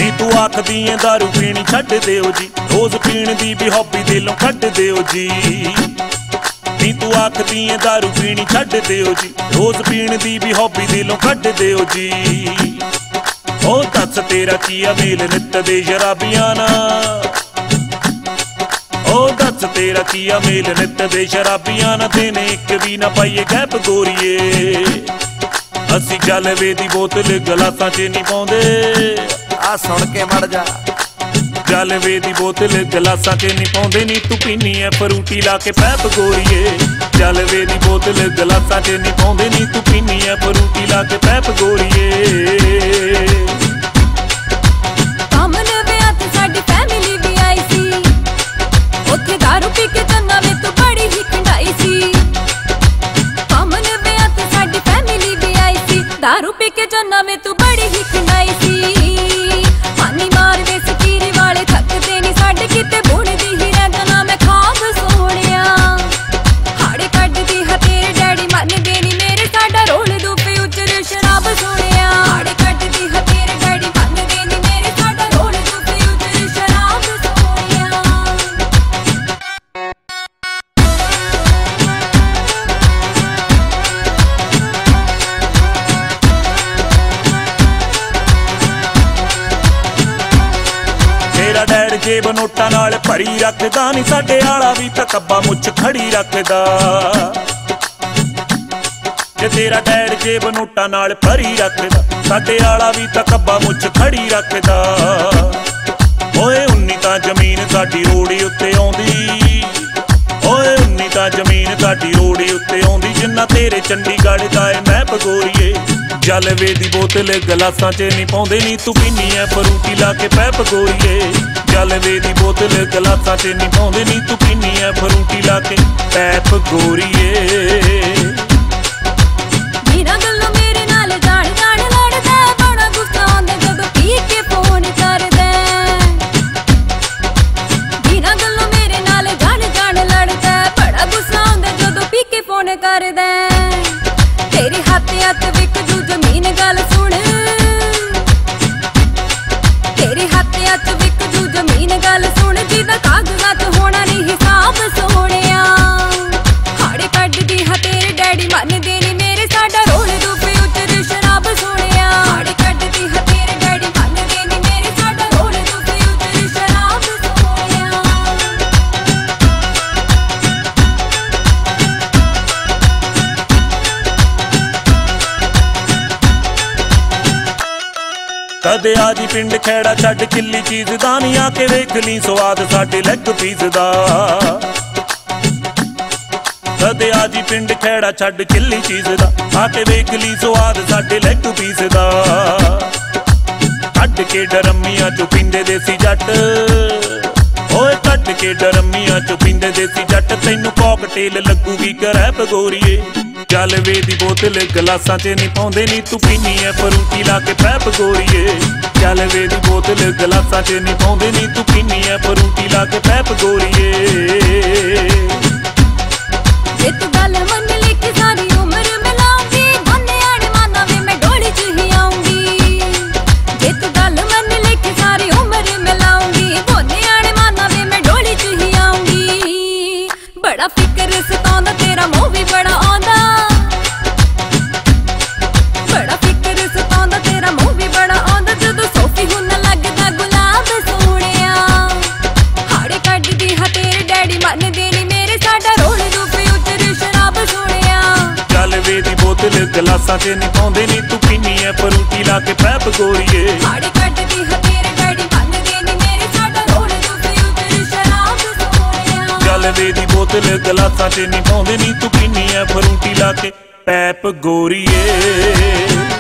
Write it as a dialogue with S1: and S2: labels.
S1: ਨੀ ਤੂੰ ਆਖਦੀ ਏ दारू ਪੀਣੀ ਛੱਡ ਦਿਓ ਜੀ, ਰੋਜ਼ ਪੀਣ ਦੀ ਵੀ ਹੌਬੀ ਦਿਲੋਂ ਕੱਢ ਦਿਓ ਜੀ। ਨੀ ਤੂੰ ਆਖਦੀ ਏ दारू ਪੀਣੀ ਛੱਡ ਦਿਓ ਜੀ, ਰੋਜ਼ ਪੀਣ ਦੀ ਵੀ ਹੌਬੀ ਦਿਲੋਂ ਕੱਢ ਦਿਓ ਜੀ। ਉਹ ਦੱਸ ਤੇਰਾ ਕੀ ਆ ਮੇਲ ਨਿੱਤ ਦੇ ਸ਼ਰਾਬੀਆਂ ਨਾਲ, ਉਹ ਦੱਸ ਤੇਰਾ ਕੀ ਆ ਮੇਲ ਨਿੱਤ ਦੇ ਸ਼ਰਾਬੀਆਂ ਨਾਲ। ਦਿਨ ਇੱਕ ਵੀ ਨਾ ਪਾਈਏ ਗੈਪ ਗੋਰੀਏ, ਅਸੀਂ ਜਲਵੇ ਦੀ ਬੋਤਲ ਗਲਾਸਾਂ 'ਚ ਨਹੀਂ ਪਾਉਂਦੇ।
S2: ਆ ਸੁਣ ਕੇ ਮੜ ਜਾ,
S1: ਜਲਵੇ ਦੀ ਬੋਤਲ ਗਲਾਸਾਂ 'ਚ ਨਹੀਂ ਪਾਉਂਦੇ। ਨੀ ਤੂੰ ਪੀਨੀ ਐ ਫਰੂਟੀ ਲਾ ਕੇ ਪੈਪ ਗੋਰੀਏ, ਜਲਵੇ ਦੀ ਬੋਤਲ ਗਲਾਸਾਂ 'ਚ ਨਹੀਂ ਪਾਉਂਦੇ। ਨੀ ਤੂੰ ਪੀਨੀ ਐ ਫਰੂਟੀ ਲਾ ਕੇ ਪੈਪ ਗੋਰੀਏ।
S3: दारू पी के चन्ना में तू बड़ी ही खंडाई सी, कामन विआह ते साडी फैमिली भी आई सी। दारू पी के चन्ना में तू बड़ी ही खंडाई सी, हानी मार दे सकीरी वाले थकते नी साडे किते बुणदी ही रैंदा ना मैं खाब सोहणिया। हाड़े कड्डदी हा तेरे डैडी मनदे नी मेरे, साडा रोल दो पे उचर शराब सोहणिया। हाड़े कड्डदी हा तेरे डैडी मनदे नी मेरे, साडा रोल दो पे उचर शराब सोहणिया।
S1: ਤੇਰਾ ਡੈਡ ਜੇਬ ਨੋਟਾਂ ਨਾਲ ਭਰੀ ਰੱਖਦਾ ਨੀ, ਸਾਡੇ ਆਲਾ ਵੀ ਤਾਂ ਕੱਬਾ ਮੁੱਛ ਖੜੀ ਰੱਖਦਾ। ਜੇ ਤੇਰਾ ਡੈਡ ਜੇਬ ਨੋਟਾਂ ਨਾਲ ਭਰੀ ਰੱਖਦਾ, ਸਾਡੇ ਆਲਾ ਵੀ ਤਾਂ ਕੱਬਾ ਮੁੱਛ ਖੜੀ ਰੱਖਦਾ। ਓਏ 19 ਤਾਂ ਜ਼ਮੀਨ ਸਾਡੀ ਰੋੜੀ ਉੱਤੇ ਆਉਂਦੀ, ਓਏ 19 ਤਾਂ ਜ਼ਮੀਨ ਸਾਡੀ ਰੋੜੀ ਉੱਤੇ ਆਉਂਦੀ। ਜਿੰਨਾ ਤੇਰੇ ਚੰਡੀਗੜ੍ਹ ਦਾ ਏ ਮੈਂ ਪਗੋਰੀਏ, ਜਲਵੇ ਦੀ ਬੋਤਲ ਗਲਾਸਾਂ 'ਚ ਨਹੀਂ ਪਾਉਂਦੇ। ਨੀ ਤੂੰ ਪੀਨੀ ਐ ਫਰੂਟੀ ਲਾ ਕੇ ਪੈਪ ਗੋਰੀਏ, ਜਲਵੇ ਦੀ ਬੋਤਲ ਗਲਾਸਾਂ 'ਚ ਨਹੀਂ ਪਾਉਂਦੇ। ਨੀ ਤੂੰ ਪੀਨੀ ਐ ਫਰੂਟੀ ਲਾ ਕੇ ਪੈਪ ਗੋਰੀਏ।
S3: ਬਿਨਾਂ ਗੱਲੋਂ ਮੇਰੇ ਨਾਲ ਜਾਣ ਜਾਣ ਲੜਦਾ, ਬੜਾ ਗੁੱਸਾ ਆਉਂਦਾ ਜਦੋਂ ਪੀ ਕੇ ਫੋਨ ਕਰਦਾ। ਬਿਨਾਂ ਗੱਲੋਂ ਮੇਰੇ ਨਾਲ ਜਾਣ ਜਾਣ ਲੜਦਾ, ਬੜਾ ਗੁੱਸਾ ਆਉਂਦਾ ਜਦੋਂ ਪੀ ਕੇ ਫੋਨ ਕਰਦਾ। ਤੇਰੇ ਹੱਥ ਵਿਕ ਜੂ ਜ਼ਮੀਨ ਗੱਲ ਸੁਣ, ਤੇਰੇ ਹੱਥ ਵਿਕ ਜੂ ਜ਼ਮੀਨ ਗੱਲ ਸੁਣ। ਜਿਹਦਾ ਕਾਗਜ਼ਾਂ 'ਚ ਹੋਣਾ ਨਹੀਂ ਹਿਸਾਬ ਸੋਹਣਿਆ। ਹਾੜੇ ਕੱਢਦੀ ਹਾਂ ਤੇਰੇ ਡੈਡੀ ਮੰਨਦੇ ਨੀ ਮੇਰੇ, ਸਾਡਾ ਰੋਲ ਦੂ ਪੇ ਉਚਰ ਸ਼ਰਾਬ ਸੋਹਣਿਆ। ਹਾੜੇ ਕੱਢਦੀ ਹਾਂ ਤੇਰੇ ਡੈਡੀ ਮੰਨਦੇ ਨੀ ਮੇਰੇ, ਸਾਡਾ ਰੋਲ ਦੂ ਪੇ ਉਚਰ ਸ਼ਰਾਬ ਸੋਹਣਿਆ।
S1: ਕਦੇ ਆ ਜੀ ਪਿੰਡ ਖੈੜਾ ਛੱਡ ਕਿੱਲੀ ਚੀਜ਼ ਦਾ ਨੀ, ਆ ਕੇ ਵੇਖ ਲਈ ਸਵਾਦ ਸਾਡੇ ਲੈਗ ਪੀਸ ਦਾ। ਕਦੇ ਆ ਜੀ ਪਿੰਡ ਖੈੜਾ ਛੱਡ ਕਿੱਲੀ ਚੀਜ਼ ਦਾ, ਆ ਕੇ ਵੇਖ ਲਈ ਸਵਾਦ ਸਾਡੇ ਲੈਗ ਪੀਸ ਦਾ। ਕੱਢ ਕੇ ਡਰਮੀਆਂ ਚੋਂ ਪੀਂਦੇ ਦੇਸੀ ਜੱਟ, ਓਏ ਕੱਢ ਕੇ ਡਰਮੀਆਂ ਚੋਂ ਪੀਂਦੇ ਦੇਸੀ ਜੱਟ। ਤੈਨੂੰ ਕਾਕਟੇਲ ਲੱਗੂਗੀ ਕਰੈਪ ਗੋਰੀਏ, ਜਲਵੇ ਦੀ ਬੋਤਲ ਗਲਾਸਾਂ 'ਚ ਨਹੀਂ ਪਾਉਂਦੇ। ਨੀ ਤੂੰ ਪੀਨੀ ਐ ਫਰੂਟੀ ਲਾ ਕੇ ਪੈਪ ਗੋਰੀਏ, ਜਲਵੇ ਦੀ ਬੋਤਲ ਗਲਾਸਾਂ 'ਚ ਨਹੀਂ ਪਾਉਂਦੇ। ਨੀ ਤੂੰ ਪੀਨੀ ਐ ਫਰੂਟੀ ਲਾ ਕੇ ਪੈਪ ਗੋਰੀਏ।
S3: ਜੇ ਤੂੰ ਗੱਲ ਮੰਨ ਲਈ ਕਿ ਸਾਰੀ ਉਮਰ ਮਿਲਾਉਂਗੀ, ਦੋਨੇ ਆੜੇ ਮਾਨਾ ਵੇ ਮੈਂ ਡੋਲੀ 'ਚ ਹੀ ਆਉਂਗੀ। ਜੇ ਤੂੰ ਗੱਲ ਮੰਨ ਲਈ ਕਿ ਸਾਰੀ ਉਮਰ ਮਿਲਾਉਂਗੀ, ਦੋਨੇ ਆੜੇ ਮਾਨਾ ਵੇ ਮੈਂ ਡੋਲੀ 'ਚ ਹੀ ਆਉਂਗੀ। ਬੜਾ ਫਿਕਰ ਸਤਾਉਂਦਾ ਤੇਰਾ ਮੂੰਹ ਵੀ ਬੜਾ ਆਉਂਦਾ, ਬੜਾ ਫਿਕਰ ਸਤਾਉਂਦਾ ਤੇਰਾ ਮੂੰਹ ਵੀ ਬੜਾ ਆਉਂਦਾ। ਜਦੋਂ ਸੋਫੀ ਹੁਣ ਲੱਗਦਾ ਗੁਲਾਬ ਸੋਹਣਿਆ। ਹਾੜੇ ਕੱਢਦੀ ਹਾਂ ਤੇਰੇ ਡੈਡੀ ਮੰਨਦੇ ਨੀ ਮੇਰੇ, ਸਾਡਾ ਰੋਲ ਦੂ ਪੇ ਉਚਰ ਸ਼ਰਾਬ ਸੋਹਣਿਆ।
S1: ਜਲਵੇ ਦੀ ਬੋਤਲ ਗਲਾਸਾਂ 'ਚ ਨਹੀਂ ਪਾਉਂਦੇ। ਨੀ ਤੂੰ ਪੀਨੀ ਐ ਫਰੂਟੀ ਲਾ ਕੇ ਪੈਪ ਗੋਰੀਏ,
S3: ਹਾੜੇ ਕੱਢਦੀ ਹਾਂ ਤੇਰੇ ਡੈਡੀ ਮੰਨਦੇ ਨੀ ਮੇਰੇ, ਸਾਡਾ ਰੋਲ ਦੂ ਪੇ ਉਚਰ ਸ਼ਰਾਬ ਸੋਹਣਿਆ।
S1: ਜਲਵੇ ਦੀ ਬੋਤਲ ਗਲਾਸਾਂ 'ਚ ਨਹੀਂ ਪਾਉਂਦੇ। ਨੀ ਤੂੰ ਪੀਨੀ ਐ ਫਰੂਟੀ ਲਾ ਕੇ ਪੈਪ ਗੋਰੀਏ।